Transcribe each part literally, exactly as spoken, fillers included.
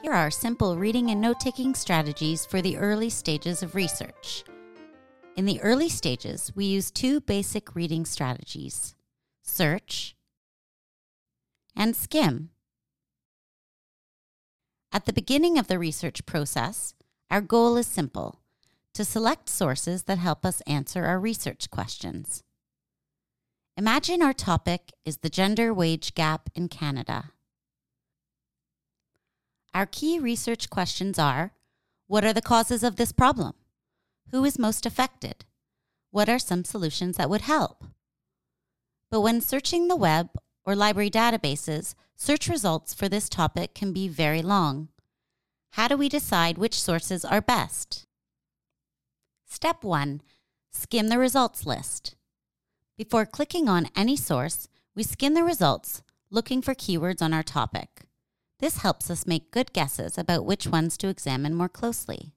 Here are simple reading and note-taking strategies for the early stages of research. In the early stages, we use two basic reading strategies: search and skim. At the beginning of the research process, our goal is simple: to select sources that help us answer our research questions. Imagine our topic is the gender wage gap in Canada. Our key research questions are: what are the causes of this problem? Who is most affected? What are some solutions that would help? But when searching the web or library databases, search results for this topic can be very long. How do we decide which sources are best? Step one, skim the results list. Before clicking on any source, we skim the results, looking for keywords on our topic. This helps us make good guesses about which ones to examine more closely.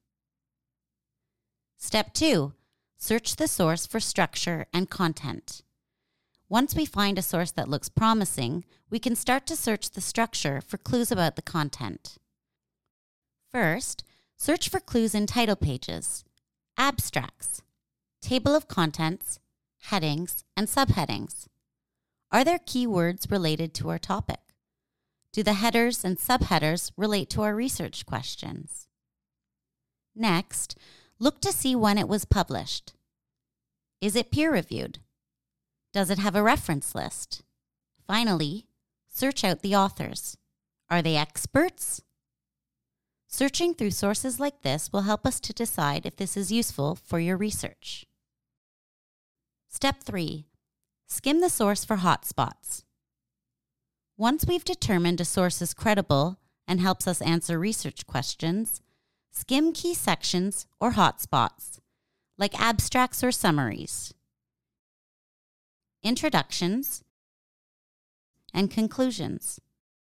Step two, search the source for structure and content. Once we find a source that looks promising, we can start to search the structure for clues about the content. First, search for clues in title pages, abstracts, table of contents, headings, and subheadings. Are there keywords related to our topic? Do the headers and subheaders relate to our research questions? Next, look to see when it was published. Is it peer-reviewed? Does it have a reference list? Finally, search out the authors. Are they experts? Searching through sources like this will help us to decide if this is useful for your research. Step three, skim the source for hotspots. Once we've determined a source is credible and helps us answer research questions, skim key sections or hotspots, like abstracts or summaries, introductions, and conclusions.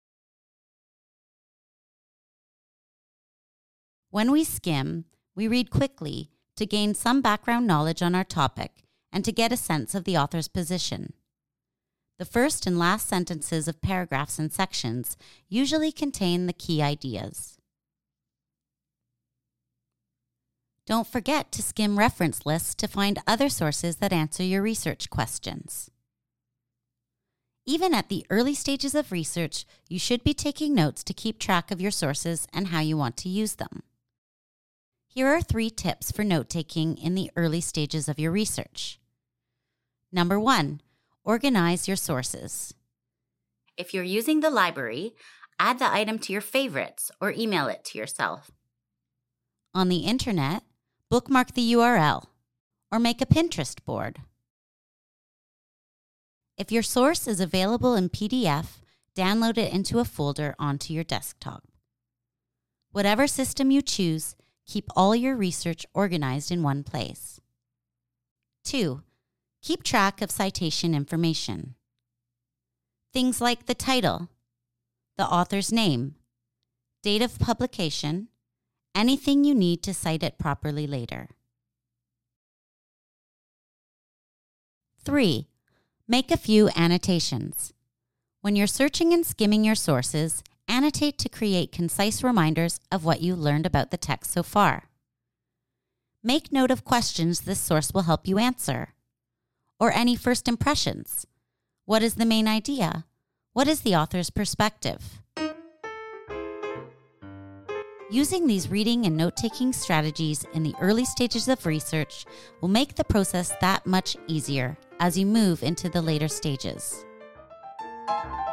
When we skim, we read quickly to gain some background knowledge on our topic and to get a sense of the author's position. The first and last sentences of paragraphs and sections usually contain the key ideas. Don't forget to skim reference lists to find other sources that answer your research questions. Even at the early stages of research, you should be taking notes to keep track of your sources and how you want to use them. Here are three tips for note-taking in the early stages of your research. Number one, organize your sources. If you're using the library, add the item to your favorites or email it to yourself. On the internet, bookmark the U R L or make a Pinterest board. If your source is available in P D F, download it into a folder onto your desktop. Whatever system you choose, keep all your research organized in one place. Two, keep track of citation information. Things like the title, the author's name, date of publication, anything you need to cite it properly later. Three, make a few annotations. When you're searching and skimming your sources, annotate to create concise reminders of what you learned about the text so far. Make note of questions this source will help you answer, or any first impressions. What is the main idea? What is the author's perspective? Using these reading and note-taking strategies in the early stages of research will make the process that much easier as you move into the later stages.